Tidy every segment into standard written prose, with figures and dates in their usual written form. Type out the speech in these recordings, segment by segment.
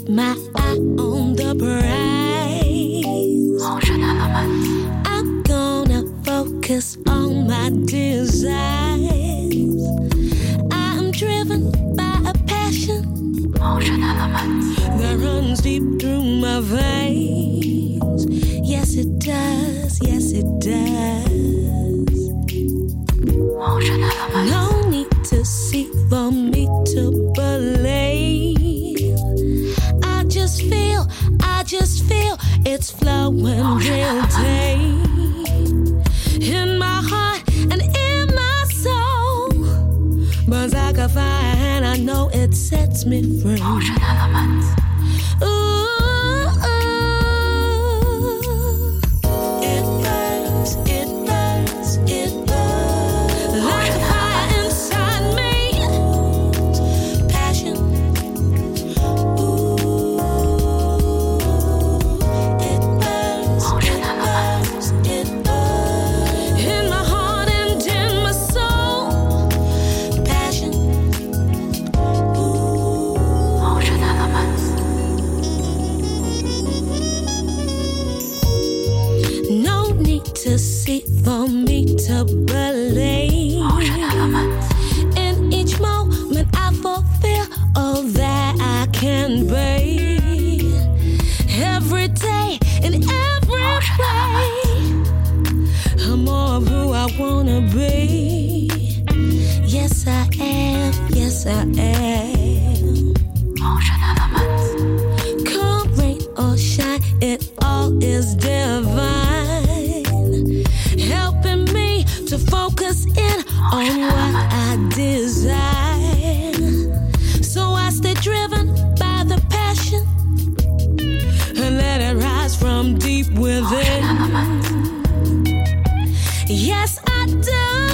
keep my eye on the prize. I'm gonna focus on my desires. I'm driven by a passion that runs deep through my veins. Yes, it does. Yes, it does. No need to see for me to believe. I just feel it's flowing real deep in my heart and in my soul. Burns like a fire and I know it sets me free. Ooh. To see for me to believe. In each moment I fulfill all that I can be. Every day, in every way, I'm more of who I wanna be. Yes I am, yes I am. Come rain or shine, it all is divine. Helping me to focus in on what I desire. So I stay driven by the passion and let it rise from deep within. Yes, I do.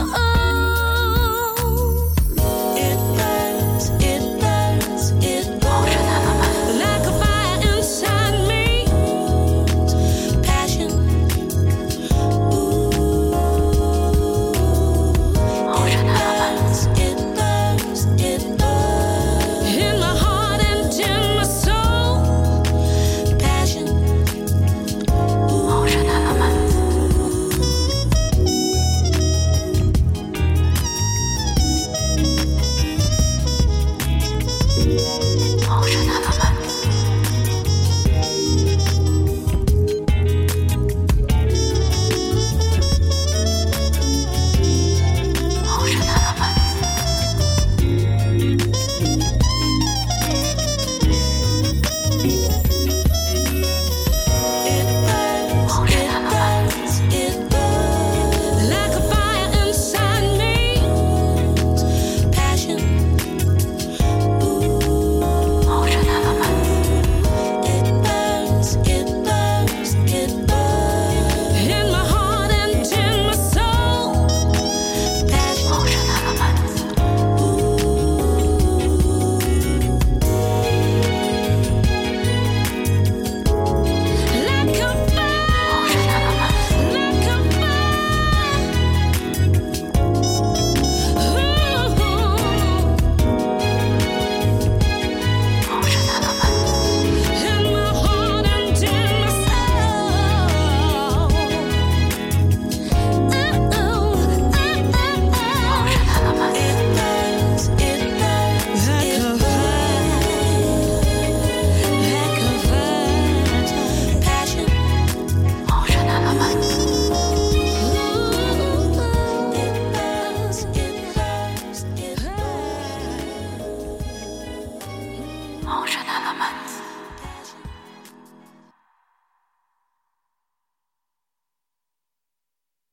It burns, it burns, it burns like a fire inside me. Passion. Emotional Element.